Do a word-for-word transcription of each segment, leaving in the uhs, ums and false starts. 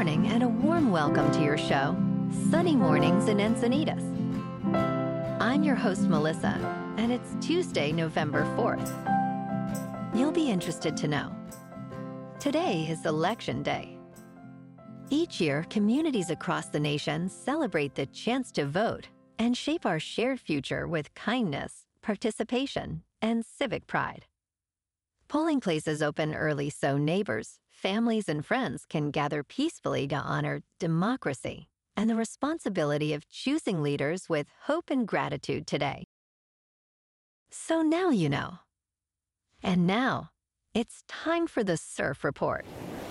morning and a warm welcome to your show, Sunny Mornings in Encinitas. I'm your host, Melissa, and it's Tuesday, November fourth. You'll be interested to know, today is Election Day. Each year, communities across the nation celebrate the chance to vote and shape our shared future with kindness, participation, and civic pride. Polling places open early so neighbors, families, and friends can gather peacefully to honor democracy and the responsibility of choosing leaders with hope and gratitude today. So now you know. And now, it's time for the Surf Report.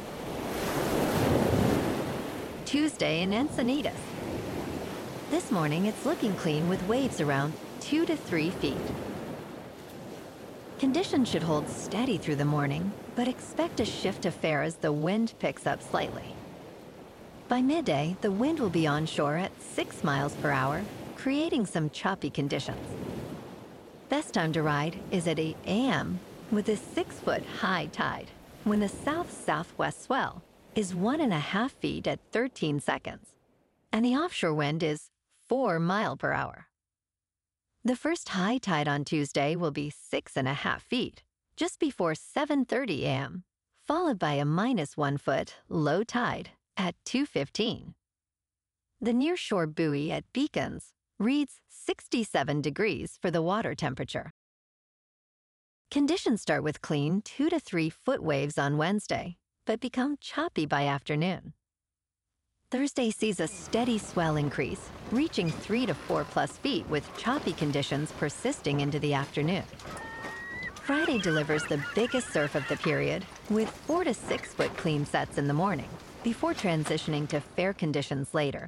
Tuesday in Encinitas. This morning, it's looking clean with waves around two to three feet. Conditions should hold steady through the morning, but expect a shift to fair as the wind picks up slightly. By midday, the wind will be onshore at six miles per hour, creating some choppy conditions. Best time to ride is at eight a.m. with a six-foot high tide, when the south-southwest swell is one and a half feet at thirteen seconds, and the offshore wind is four mile per hour. The first high tide on Tuesday will be six and a half feet, just before seven thirty a.m., followed by a minus one foot low tide at two fifteen. The nearshore buoy at Beacons reads sixty-seven degrees for the water temperature. Conditions start with clean two to three foot waves on Wednesday, but become choppy by afternoon. Thursday sees a steady swell increase, reaching three to four plus feet with choppy conditions persisting into the afternoon. Friday delivers the biggest surf of the period with four to six foot clean sets in the morning before transitioning to fair conditions later.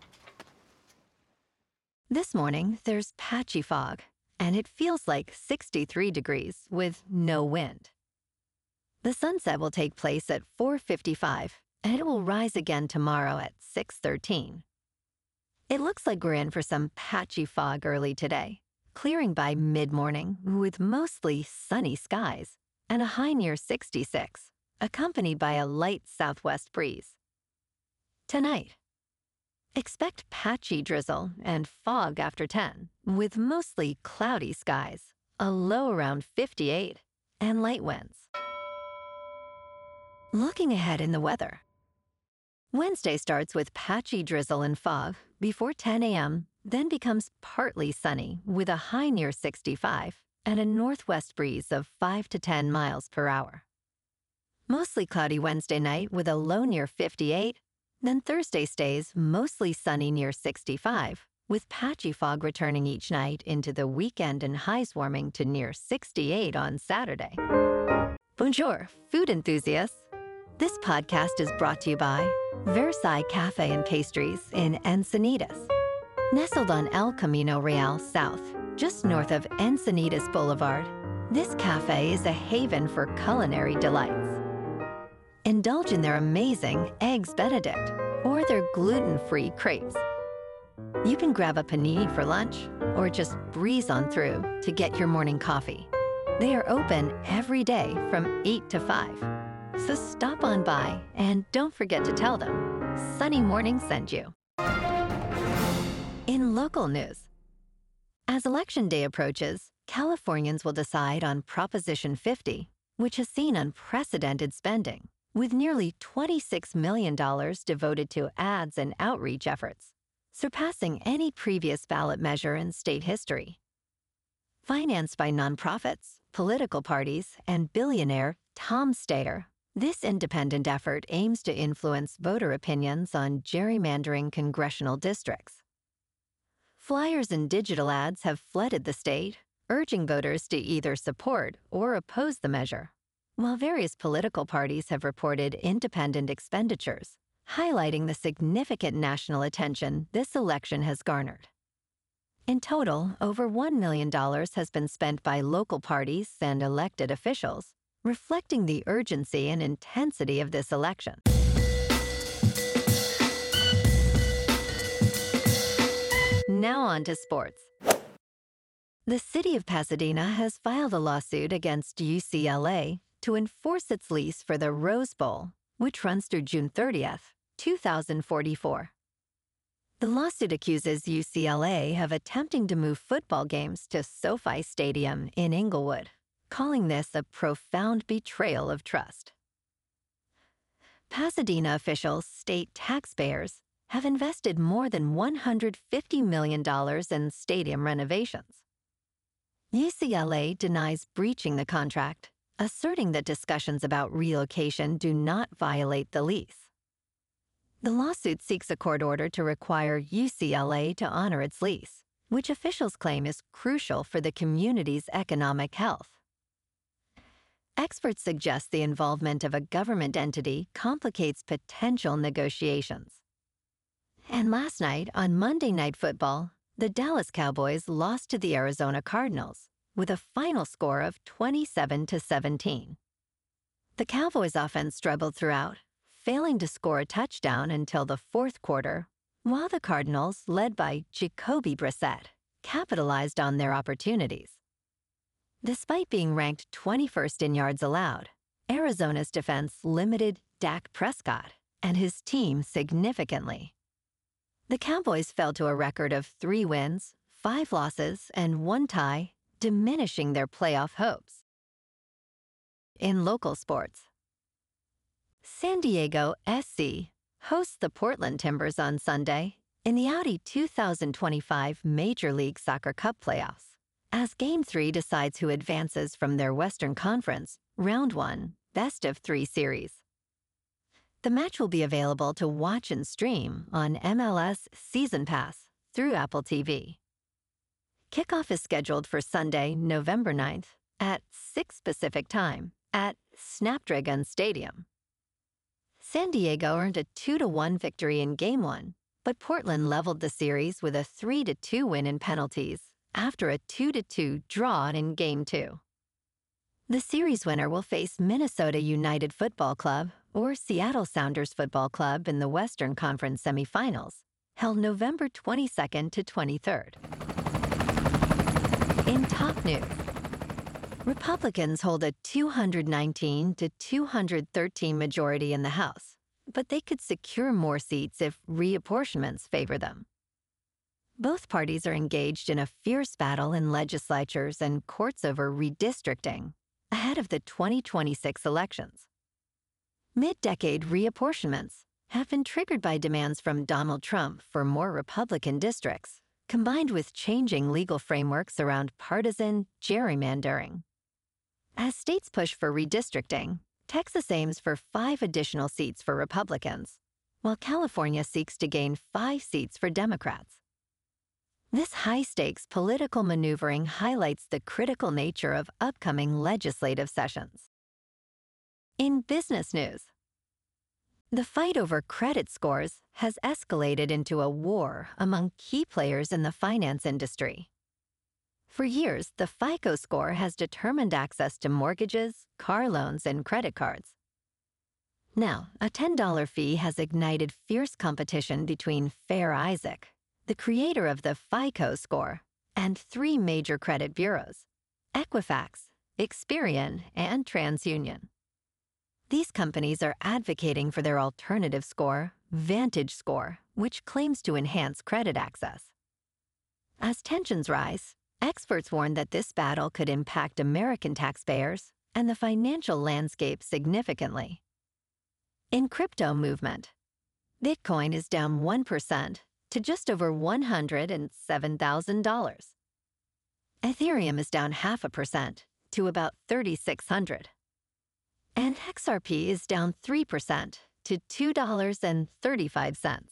This morning, there's patchy fog, and it feels like sixty-three degrees with no wind. The sunset will take place at four fifty-five, and it will rise again tomorrow at six thirteen. It looks like we're in for some patchy fog early today, clearing by mid-morning with mostly sunny skies and a high near sixty-six, accompanied by a light southwest breeze. Tonight, expect patchy drizzle and fog after ten, with mostly cloudy skies, a low around fifty-eight, and light winds. Looking ahead in the weather. Wednesday starts with patchy drizzle and fog before ten a.m., then becomes partly sunny with a high near sixty-five and a northwest breeze of five to ten miles per hour. Mostly cloudy Wednesday night with a low near fifty-eight, then Thursday stays mostly sunny near sixty-five, with patchy fog returning each night into the weekend and highs warming to near sixty-eight on Saturday. Bonjour, food enthusiasts. This podcast is brought to you by Versailles Cafe and Pastries in Encinitas. Nestled on El Camino Real South, just north of Encinitas Boulevard, this cafe is a haven for culinary delights. Indulge in their amazing Eggs Benedict or their gluten-free crepes. You can grab a panini for lunch or just breeze on through to get your morning coffee. They are open every day from eight to five. So stop on by and don't forget to tell them Sunny Morning sent you. In local news, as Election Day approaches, Californians will decide on Proposition fifty, which has seen unprecedented spending, with nearly twenty-six million dollars devoted to ads and outreach efforts, surpassing any previous ballot measure in state history. Financed by nonprofits, political parties, and billionaire Tom Steyer, this independent effort aims to influence voter opinions on gerrymandering congressional districts. Flyers and digital ads have flooded the state, urging voters to either support or oppose the measure, while various political parties have reported independent expenditures, highlighting the significant national attention this election has garnered. In total, over one million dollars has been spent by local parties and elected officials, reflecting the urgency and intensity of this election. Now on to sports. The city of Pasadena has filed a lawsuit against U C L A to enforce its lease for the Rose Bowl, which runs through June thirtieth, two thousand forty-four. The lawsuit accuses U C L A of attempting to move football games to SoFi Stadium in Inglewood, calling this a profound betrayal of trust. Pasadena officials state taxpayers have invested more than one hundred fifty million dollars in stadium renovations. U C L A denies breaching the contract, asserting that discussions about relocation do not violate the lease. The lawsuit seeks a court order to require U C L A to honor its lease, which officials claim is crucial for the community's economic health. Experts suggest the involvement of a government entity complicates potential negotiations. And last night, on Monday Night Football, the Dallas Cowboys lost to the Arizona Cardinals with a final score of twenty-seven to seventeen. The Cowboys' offense struggled throughout, failing to score a touchdown until the fourth quarter, while the Cardinals, led by Jacoby Brissett, capitalized on their opportunities. Despite being ranked twenty-first in yards allowed, Arizona's defense limited Dak Prescott and his team significantly. The Cowboys fell to a record of three wins, five losses, and one tie, diminishing their playoff hopes. In local sports, San Diego S C hosts the Portland Timbers on Sunday in the Audi two thousand twenty-five Major League Soccer Cup playoffs, as Game three decides who advances from their Western Conference Round one Best of Three series. The match will be available to watch and stream on M L S Season Pass through Apple T V. Kickoff is scheduled for Sunday, November ninth at six Pacific Time at Snapdragon Stadium. San Diego earned a two to one victory in Game one, but Portland leveled the series with a three to two win in penalties after a two to two draw in Game two. The series winner will face Minnesota United Football Club or Seattle Sounders Football Club in the Western Conference semifinals, held November twenty-second to twenty-third. In top news, Republicans hold a two hundred nineteen to two hundred thirteen majority in the House, but they could secure more seats if reapportionments favor them. Both parties are engaged in a fierce battle in legislatures and courts over redistricting ahead of the twenty twenty-six elections. Mid-decade reapportionments have been triggered by demands from Donald Trump for more Republican districts, combined with changing legal frameworks around partisan gerrymandering. As states push for redistricting, Texas aims for five additional seats for Republicans, while California seeks to gain five seats for Democrats. This high-stakes political maneuvering highlights the critical nature of upcoming legislative sessions. In business news, the fight over credit scores has escalated into a war among key players in the finance industry. For years, the FICO score has determined access to mortgages, car loans, and credit cards. Now, a ten dollar fee has ignited fierce competition between Fair Isaac, the creator of the FICO score, and three major credit bureaus, Equifax, Experian, and TransUnion. These companies are advocating for their alternative score, VantageScore, which claims to enhance credit access. As tensions rise, experts warn that this battle could impact American taxpayers and the financial landscape significantly. In crypto movement, Bitcoin is down one percent to just over one hundred seven thousand dollars. Ethereum is down half a percent to about thirty-six hundred dollars. And X R P is down three percent to two dollars and thirty-five cents.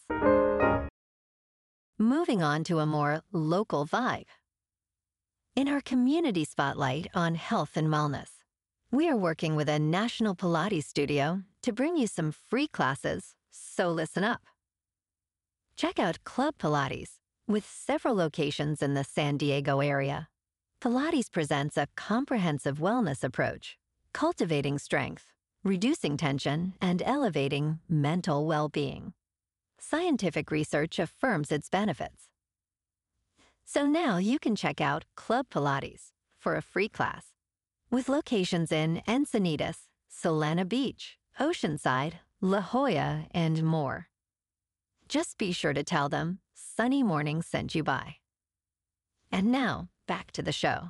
Moving on to a more local vibe. In our community spotlight on health and wellness, we are working with a national Pilates studio to bring you some free classes, so listen up. Check out Club Pilates, with several locations in the San Diego area. Pilates presents a comprehensive wellness approach, cultivating strength, reducing tension, and elevating mental well-being. Scientific research affirms its benefits. So now you can check out Club Pilates for a free class, with locations in Encinitas, Solana Beach, Oceanside, La Jolla, and more. Just be sure to tell them Sunny Morning sent you by. And now, back to the show.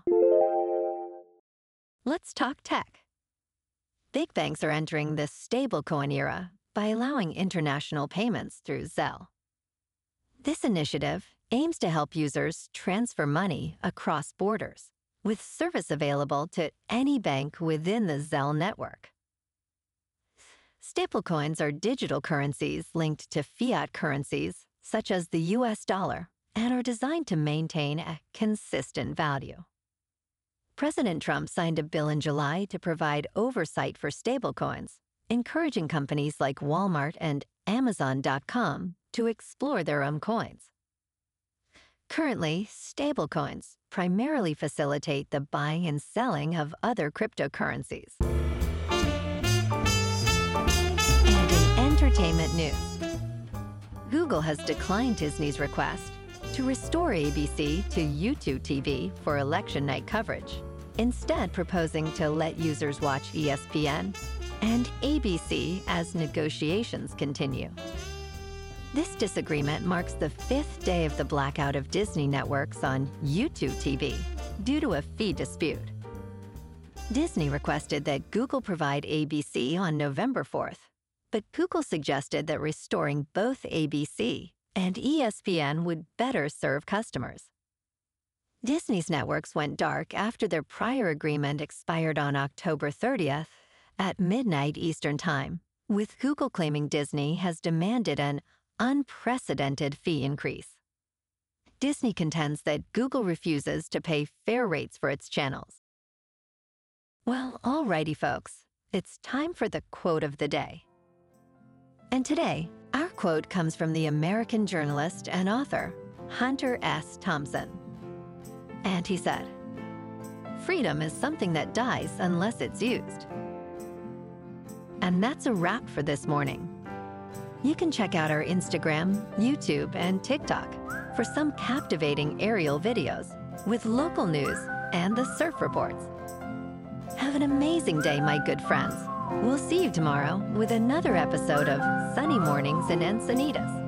Let's talk tech. Big banks are entering this stablecoin era by allowing international payments through Zelle. This initiative aims to help users transfer money across borders, with service available to any bank within the Zelle network. Stablecoins are digital currencies linked to fiat currencies, such as the U S dollar, and are designed to maintain a consistent value. President Trump signed a bill in July to provide oversight for stablecoins, encouraging companies like Walmart and Amazon dot com to explore their own coins. Currently, stablecoins primarily facilitate the buying and selling of other cryptocurrencies. And in entertainment news, Google has declined Disney's request to restore A B C to YouTube T V for election night coverage, instead proposing to let users watch E S P N and A B C as negotiations continue. This disagreement marks the fifth day of the blackout of Disney networks on YouTube T V due to a fee dispute. Disney requested that Google provide A B C on November fourth, but Google suggested that restoring both A B C and E S P N would better serve customers. Disney's networks went dark after their prior agreement expired on October thirtieth at midnight Eastern Time, with Google claiming Disney has demanded an unprecedented fee increase. Disney contends that Google refuses to pay fair rates for its channels. Well, alrighty, folks, it's time for the quote of the day. And today, our quote comes from the American journalist and author, Hunter S. Thompson. And he said, "Freedom is something that dies unless it's used." And that's a wrap for this morning. You can check out our Instagram, YouTube, and TikTok for some captivating aerial videos with local news and the surf reports. Have an amazing day, my good friends. We'll see you tomorrow with another episode of Sunny Mornings in Encinitas.